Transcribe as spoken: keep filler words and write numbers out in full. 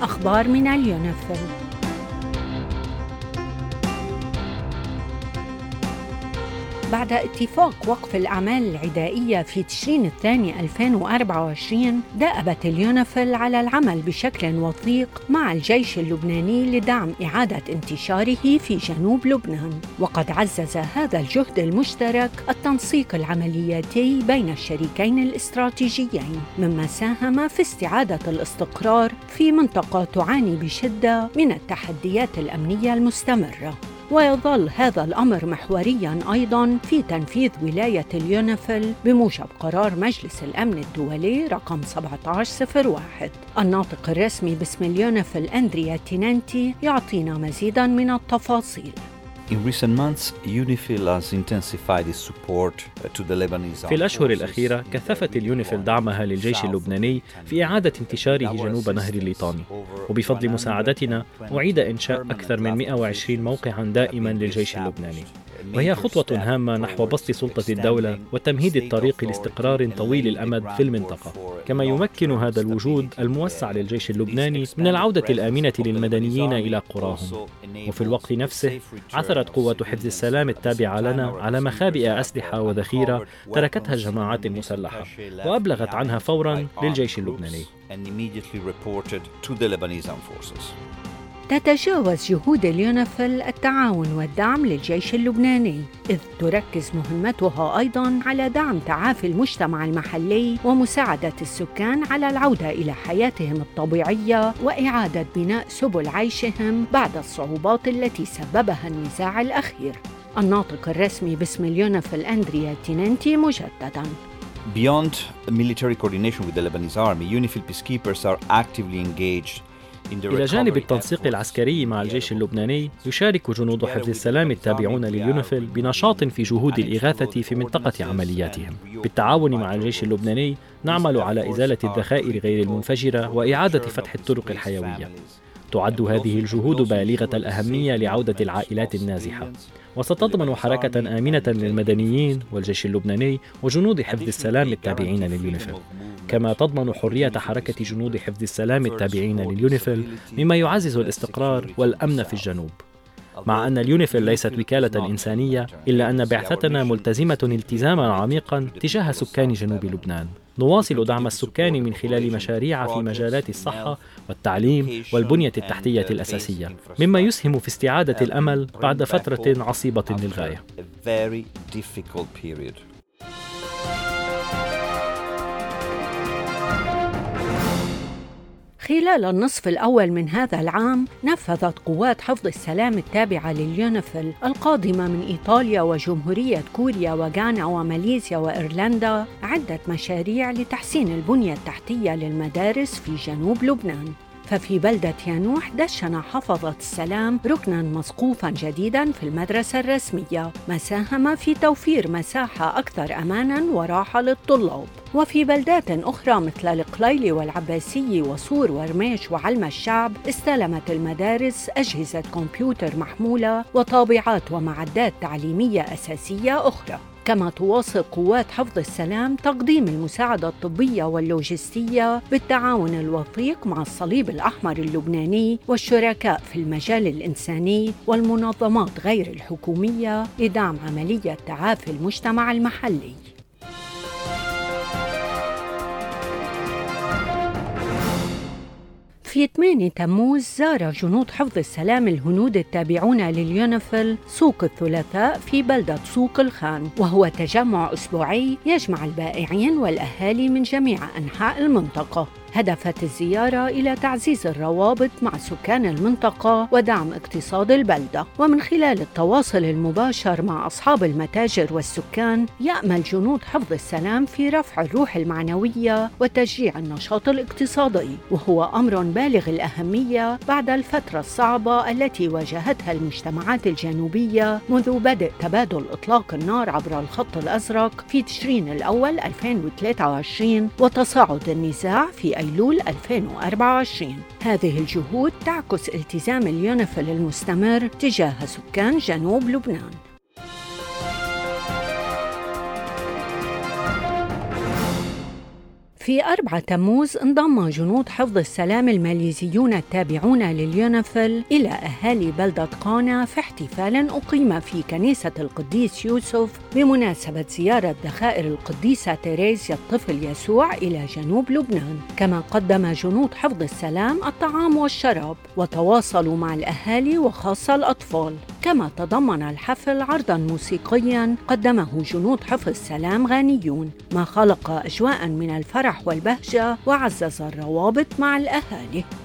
أخبار من اليونيفيل. بعد اتفاق وقف الأعمال العدائية في تشرين الثاني ألفين وأربعة وعشرين، دأبت اليونيفيل على العمل بشكل وثيق مع الجيش اللبناني لدعم إعادة انتشاره في جنوب لبنان. وقد عزز هذا الجهد المشترك التنسيق العملياتي بين الشريكين الاستراتيجيين، مما ساهم في استعادة الاستقرار في منطقة تعاني بشدة من التحديات الأمنية المستمرة. ويظل هذا الأمر محورياً أيضاً في تنفيذ ولاية اليونيفيل بموجب قرار مجلس الأمن الدولي رقم سبعة عشر صفر واحد. الناطق الرسمي باسم اليونيفيل أندريا تيننتي يعطينا مزيداً من التفاصيل. في الأشهر الأخيرة كثفت اليونيفيل دعمها للجيش اللبناني في إعادة انتشاره جنوب نهر الليطاني، وبفضل مساعدتنا أعيد إنشاء أكثر من مئة وعشرين موقعاً دائماً للجيش اللبناني، وهي خطوة هامة نحو بسط سلطة الدولة وتمهيد الطريق لاستقرار طويل الأمد في المنطقة. كما يمكن هذا الوجود الموسع للجيش اللبناني من العودة الآمنة للمدنيين إلى قراهم. وفي الوقت نفسه عثرت قوة حفظ السلام التابعة لنا على مخابئ أسلحة وذخيرة تركتها الجماعات المسلحة، وأبلغت عنها فوراً للجيش اللبناني. تتجاوز جهود اليونيفيل التعاون والدعم للجيش اللبناني، إذ تركز مهمتها أيضاً على دعم تعافي المجتمع المحلي ومساعدة السكان على العودة إلى حياتهم الطبيعية وإعادة بناء سبل عيشهم بعد الصعوبات التي سببها النزاع الأخير. الناطق الرسمي باسم اليونيفيل أندريا تيننتي مجدداً: Beyond military coordination with the Lebanese army, UNIFIL peacekeepers are actively engaged. إلى جانب التنسيق العسكري مع الجيش اللبناني، يشارك جنود حفظ السلام التابعون لليونيفيل بنشاط في جهود الإغاثة في منطقة عملياتهم. بالتعاون مع الجيش اللبناني نعمل على إزالة الذخائر غير المنفجرة وإعادة فتح الطرق الحيوية. تعد هذه الجهود بالغة الأهمية لعودة العائلات النازحة، وستضمن حركة آمنة للمدنيين والجيش اللبناني وجنود حفظ السلام التابعين لليونيفيل، كما تضمن حرية حركة جنود حفظ السلام التابعين لليونيفيل، مما يعزز الاستقرار والأمن في الجنوب. مع أن اليونيفيل ليست وكالة إنسانية، إلا أن بعثتنا ملتزمة التزاما عميقا تجاه سكان جنوب لبنان. نواصل دعم السكان من خلال مشاريع في مجالات الصحة والتعليم والبنية التحتية الأساسية، مما يسهم في استعادة الأمل بعد فترة عصيبة للغاية. خلال النصف الأول من هذا العام، نفذت قوات حفظ السلام التابعة لليونيفيل القادمة من إيطاليا وجمهورية كوريا وغانا وماليزيا وإيرلندا عدة مشاريع لتحسين البنية التحتية للمدارس في جنوب لبنان. ففي بلدة يانوح دشن حفظة السلام ركناً مسقوفاً جديداً في المدرسة الرسمية، ما ساهم في توفير مساحة أكثر أماناً وراحة للطلاب. وفي بلدات أخرى مثل القليلي والعباسي وصور ورميش وعلم الشعب استلمت المدارس أجهزة كمبيوتر محمولة وطابعات ومعدات تعليمية أساسية أخرى. كما تواصل قوات حفظ السلام تقديم المساعدة الطبية واللوجستية بالتعاون الوثيق مع الصليب الأحمر اللبناني والشركاء في المجال الإنساني والمنظمات غير الحكومية لدعم عملية تعافي المجتمع المحلي. في ثمانية تموز زار جنود حفظ السلام الهنود التابعون لليونيفيل سوق الثلاثاء في بلدة سوق الخان، وهو تجمع أسبوعي يجمع البائعين والأهالي من جميع أنحاء المنطقة. هدفت الزيارة إلى تعزيز الروابط مع سكان المنطقة ودعم اقتصاد البلدة. ومن خلال التواصل المباشر مع أصحاب المتاجر والسكان، يأمل جنود حفظ السلام في رفع الروح المعنوية وتشجيع النشاط الاقتصادي، وهو أمر بالغ الأهمية بعد الفترة الصعبة التي واجهتها المجتمعات الجنوبية منذ بدء تبادل إطلاق النار عبر الخط الأزرق في تشرين الأول ألفين وثلاثة وعشرين وتصاعد النزاع في أيلول ألفين وأربعة وعشرين. هذه الجهود تعكس التزام اليونيفيل المستمر تجاه سكان جنوب لبنان. في أربعة تموز انضم جنود حفظ السلام الماليزيون التابعون لليونيفيل إلى أهالي بلدة قانا في احتفال أقيم في كنيسة القديس يوسف بمناسبة زيارة ذخائر القديسة تيريزيا الطفل يسوع إلى جنوب لبنان. كما قدم جنود حفظ السلام الطعام والشراب وتواصلوا مع الأهالي وخاصة الأطفال. كما تضمن الحفل عرضاً موسيقياً قدمه جنود حفظ السلام غانيون، ما خلق أجواء من الفرح والبهجة وعزز الروابط مع الأهالي.